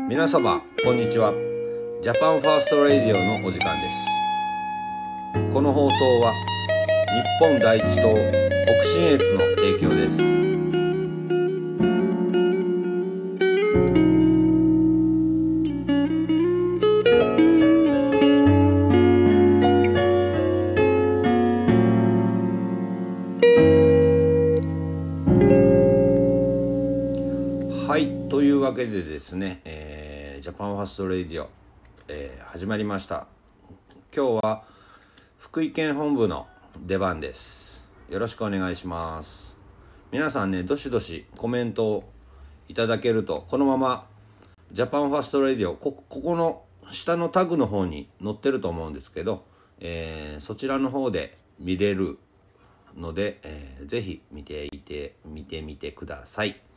皆様こんにちは。ジャパンファーストレディオのお時間です。この放送は日本第一党北信越の提供です。はい、というわけでですね、ジャパンファーストレディオ、始まりました。今日は福井県本部の出番です。よろしくお願いします。皆さんね、どしどしコメントをいただけると、このままジャパンファーストレディオ、ここの下のタグの方に載ってると思うんですけど、そちらの方で見れるので、ぜひ見てみてください。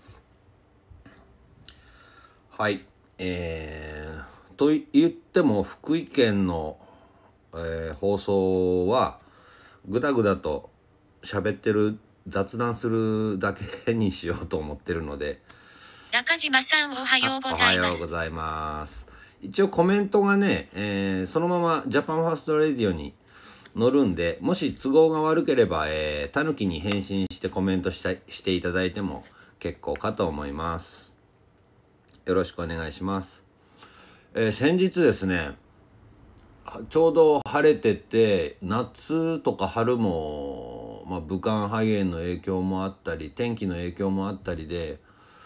はい、と言っても福井県の、放送はぐだぐだと喋ってる雑談するだけにしようと思ってるので。 中島さんおはようございます。 おはようございます。一応コメントがね、そのままジャパンファーストレディオに載るんで、もし都合が悪ければ、たぬきに返信してコメントしていただいても結構かと思います。よろしくお願いします。先日ですね、ちょうど晴れてて、夏とか春も、武漢肺炎の影響もあったり、天気の影響もあったりで、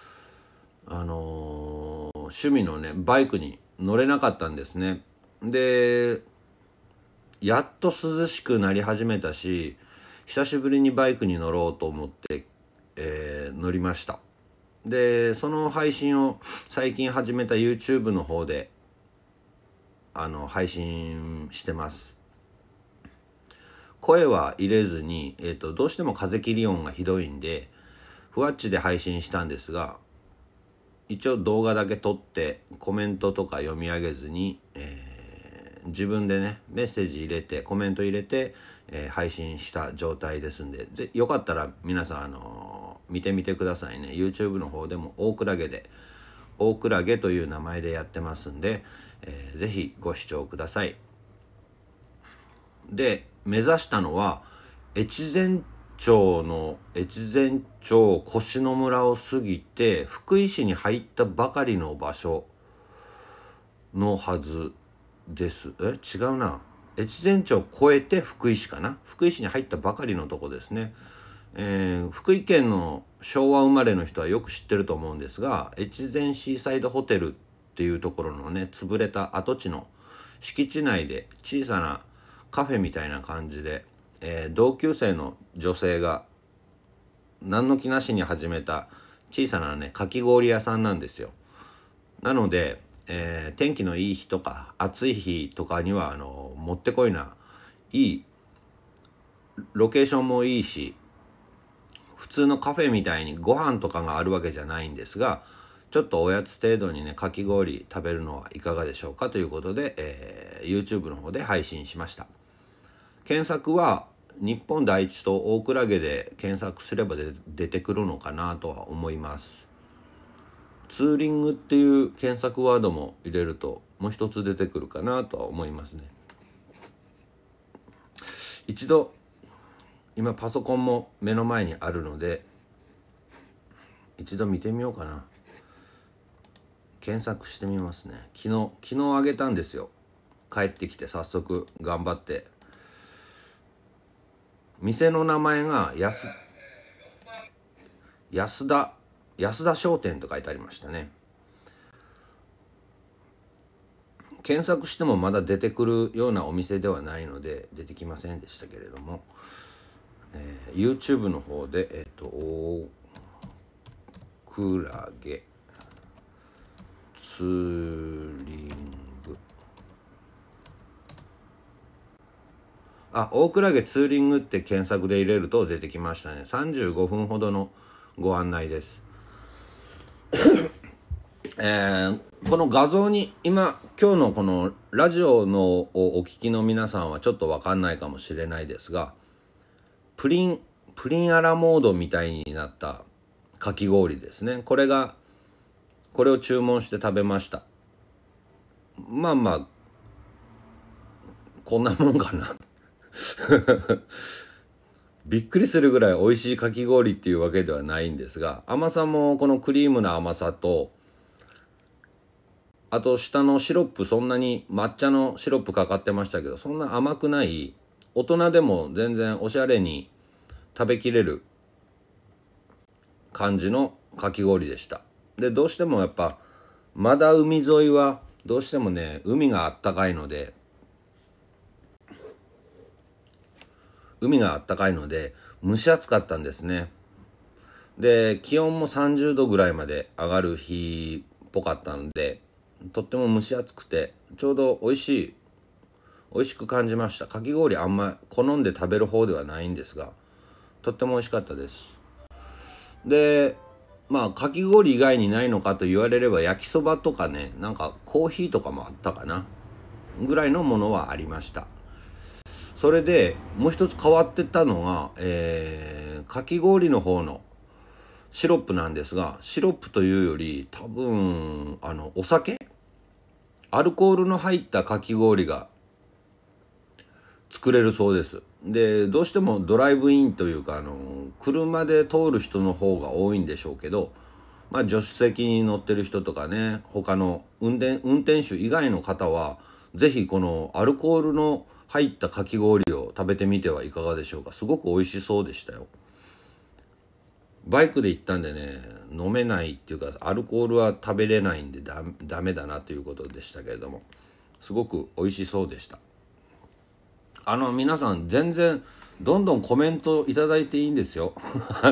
趣味のねバイクに乗れなかったんですね。で、やっと涼しくなり始めたし、久しぶりにバイクに乗ろうと思って、乗りました。で、その配信を最近始めた YouTube の方で配信してます。声は入れずに、どうしても風切り音がひどいんでふわっちで配信したんですが、一応動画だけ撮ってコメントとか読み上げずに、自分でねメッセージ入れてコメント入れて、配信した状態ですんで、よかったら皆さん見てみてくださいね。 YouTube の方でも大クラゲという名前でやってますんで、ぜひご視聴ください。で、目指したのは越前町越野村を過ぎて福井市に入ったばかりの場所のはずです。違うな。越前町を越えて福井市かな。福井市に入ったばかりのとこですね。福井県の昭和生まれの人はよく知ってると思うんですが、越前シーサイドホテルっていうところのね潰れた跡地の敷地内で小さなカフェみたいな感じで、同級生の女性が何の気なしに始めた小さなねかき氷屋さんなんですよ。なので、天気のいい日とか暑い日とかにはもってこいないいロケーションもいいし、普通のカフェみたいにご飯とかがあるわけじゃないんですが、ちょっとおやつ程度にねかき氷食べるのはいかがでしょうかということで、YouTube の方で配信しました。検索は日本第一と大クラゲで検索すれば出てくるのかなとは思います。ツーリングっていう検索ワードも入れるともう一つ出てくるかなとは思いますね。一度今パソコンも目の前にあるので一度見てみようかな。検索してみますね。昨日あげたんですよ。帰ってきて早速頑張って。店の名前が安田商店と書いてありましたね。検索してもまだ出てくるようなお店ではないので出てきませんでしたけれども、YouTube の方で大クラゲツーリング大クラゲツーリングって検索で入れると出てきましたね。35分ほどのご案内です。この画像に今日のこのラジオのをお聞きの皆さんはちょっと分かんないかもしれないですが、プリンアラモードみたいになったかき氷ですね。これを注文して食べました。 まあまあこんなもんかなびっくりするぐらい美味しいかき氷っていうわけではないんですが、甘さもこのクリームの甘さと、あと下のシロップ、そんなに抹茶のシロップかかってましたけど、そんな甘くない、大人でも全然おしゃれに食べきれる感じのかき氷でした。でどうしてもやっぱまだ海沿いはどうしてもね、海があったかいので蒸し暑かったんですね。で気温も30度ぐらいまで上がる日っぽかったので、とっても蒸し暑くてちょうど美味しく感じました。かき氷あんま好んで食べる方ではないんですが、とっても美味しかったです。でまあかき氷以外にないのかと言われれば、焼きそばとかね、なんかコーヒーとかもあったかなぐらいのものはありました。それでもう一つ変わってたのが、かき氷の方のシロップなんですが、シロップというより多分お酒、アルコールの入ったかき氷が作れるそうです。でどうしてもドライブインというか車で通る人の方が多いんでしょうけど、まあ助手席に乗ってる人とかね、他の運転手以外の方はぜひこのアルコールの入ったかき氷を食べてみてはいかがでしょうか。すごく美味しそうでしたよ。バイクで行ったんでね、飲めないっていうかアルコールは食べれないんでダメだなということでしたけれども、すごく美味しそうでした。皆さん全然どんどんコメントいただいていいんですよ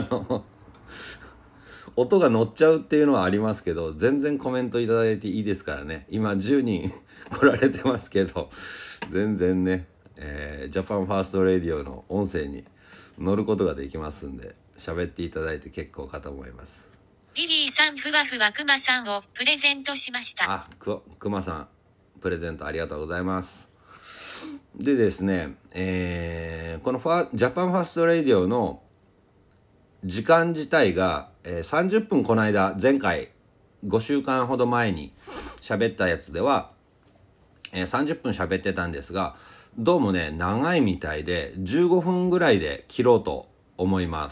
音が乗っちゃうっていうのはありますけど、全然コメントいただいていいですからね。今10人来られてますけど、全然ね、ジャパンファーストレディオの音声に乗ることができますんで、喋っていただいて結構かと思います。 リリーさん、ふわふわくまさんをプレゼントしました。 あ、くまさんプレゼントありがとうございます。でですね、このジャパンファーストレディオの時間自体が、30分この間前回5週間ほど前に喋ったやつでは、30分喋ってたんですが、どうもね長いみたいで15分ぐらいで切ろうと思います。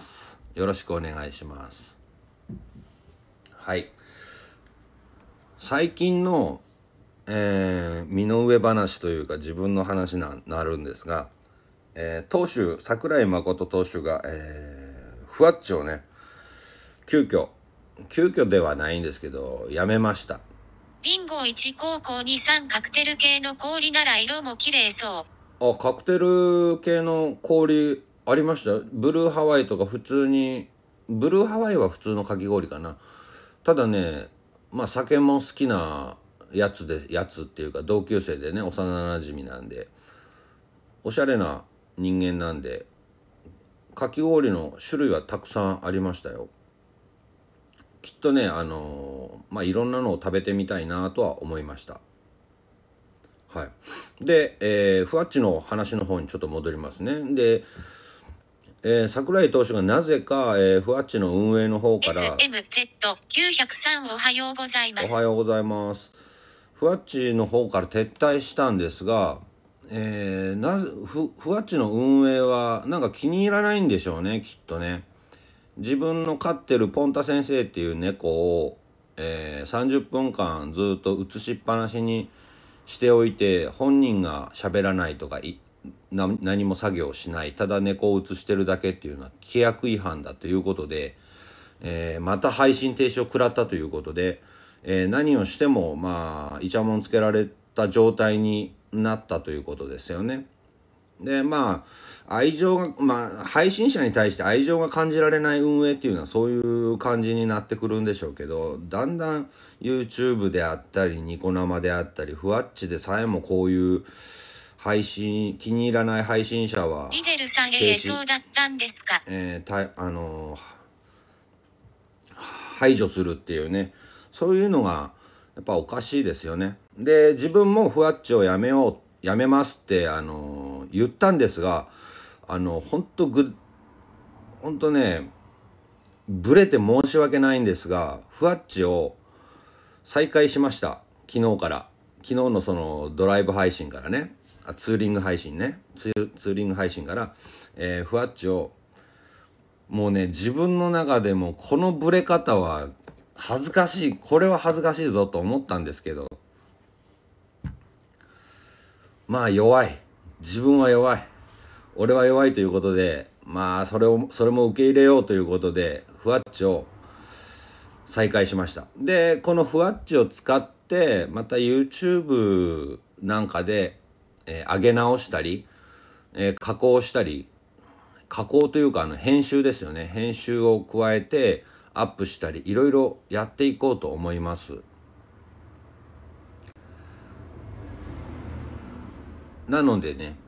よろしくお願いします。はい、最近の、身の上話というか自分の話になるんですが、投手櫻井誠投手が、ふわっちをね急遽ではないんですけどやめました。 リンゴ1高校2 3カクテル系の氷なら色も綺麗そう。 カクテル系の氷ありました。ブルーハワイとか普通に、ブルーハワイは普通のかき氷かな。ただね、まあ酒も好きなやつっていうか同級生でね、幼なじみなんでおしゃれな人間なんで、かき氷の種類はたくさんありましたよ。きっとねまあいろんなのを食べてみたいなとは思いました。はい、で、ふわっちの話の方にちょっと戻りますね。で、櫻井投手がなぜか、ふわっちの運営の方から SMZ903 おはようございます。 おはようございます。ふわっちの方から撤退したんですが、ふわっちの運営はなんか気に入らないんでしょうね、きっとね。自分の飼ってるポンタ先生っていう猫を、30分間ずっと映しっぱなしにしておいて、本人が喋らないとか何も作業しない、ただ猫を映してるだけっていうのは規約違反だということで、また配信停止を食らったということで、何をしてもまあイチャモンつけられた状態になったということですよね。でまあ愛情が、配信者に対して愛情が感じられない運営っていうのはそういう感じになってくるんでしょうけど、だんだん YouTube であったりニコ生であったりふわっちでさえもこういう気に入らない配信者はリデルさんそうだったんですか。 排除するっていうね、そういうのがやっぱおかしいですよね。で自分もふわっちをやめますって言ったんですが、本当ねブレて申し訳ないんですが、ふわっちを再開しました、昨日から。 昨日のそのドライブ配信からね、ツーリング配信ね、ツーリング配信から、ふわっちをもうね、自分の中でもこのブレ方は恥ずかしい、これは恥ずかしいぞと思ったんですけど、まあ弱い、自分は弱い、俺は弱いということで、まあそれも受け入れようということでふわっちを再開しました。でこのふわっちを使ってまた YouTube なんかで、上げ直したり、加工したり、加工というか編集ですよね、編集を加えてアップしたり、いろいろやっていこうと思います。なのでね、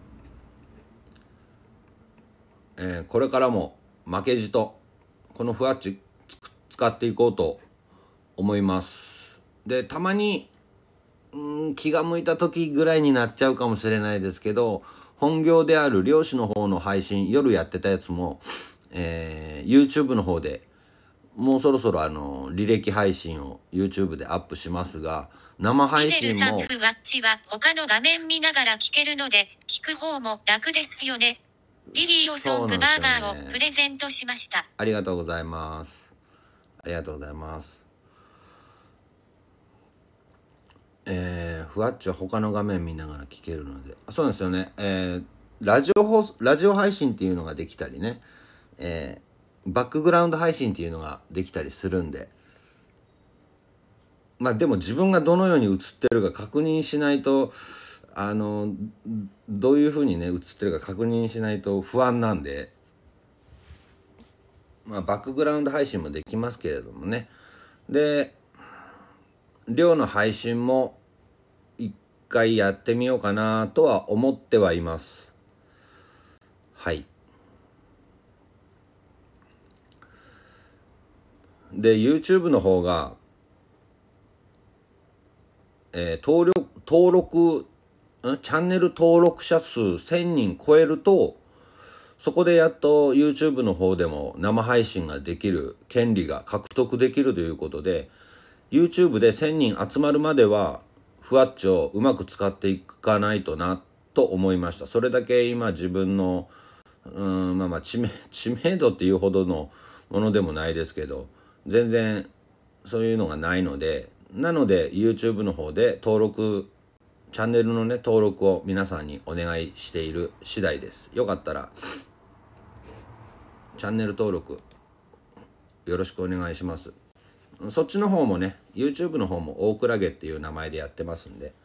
これからも負けじとこのふわっち使っていこうと思います。でたまに気が向いた時ぐらいになっちゃうかもしれないですけど、本業である漁師の方の配信、夜やってたやつも、YouTube の方でもうそろそろ履歴配信を YouTube でアップしますが、生配信も。 リデルさん、ふわっちは他の画面見ながら聞けるので聞く方も楽ですよね。リリーオソングバーガーをプレゼントしました。 ありがとうございます。ありがとうございます。ふわっちは他の画面見ながら聞けるので、そうなんですよね。ラジオ配信っていうのができたりね、バックグラウンド配信っていうのができたりするんで、まあでも自分がどのように映ってるか確認しないと、どういう風にね映ってるか確認しないと不安なんで、まあバックグラウンド配信もできますけれどもね。で寮の配信も一回やってみようかなとは思ってはいます。はい。で YouTube の方が、登録チャンネル登録者数1000人超えると、そこでやっと YouTube の方でも生配信ができる権利が獲得できるということで、 YouTube で1000人集まるまではふわっちをうまく使っていかないとなと思いました。それだけ今自分の知名度っていうほどのものでもないですけど、全然そういうのがないので、なので YouTube の方でチャンネルのね登録を皆さんにお願いしている次第です。よかったらチャンネル登録よろしくお願いします。そっちの方もね YouTube の方も大倉家っていう名前でやってますんで。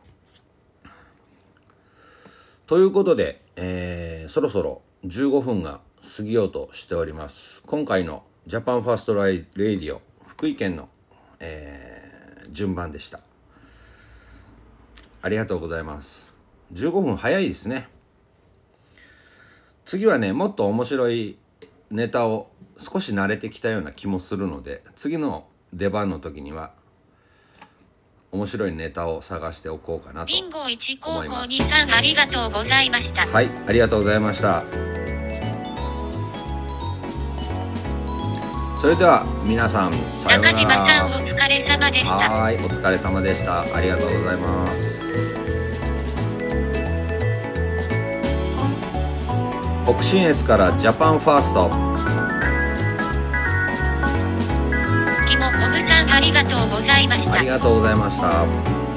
ということで、そろそろ15分が過ぎようとしております。今回のジャパンファーストレディオ福井県の、順番でした。ありがとうございます。15分早いですね。次はねもっと面白いネタを少し慣れてきたような気もするので、次の出番の時には面白いネタを探しておこうかなと思います。リンゴ1高校2さんありがとうございました。はい、ありがとうございました。それでは皆さんさようなら。中島さんお疲れ様でした。はい、お疲れ様でした。ありがとうございます。北信越からジャパンファースト。キモコムさんありがとうございました。ありがとうございました。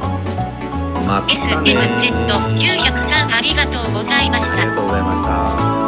またね。SMZ903 ありがとうございました。ありがとうございました。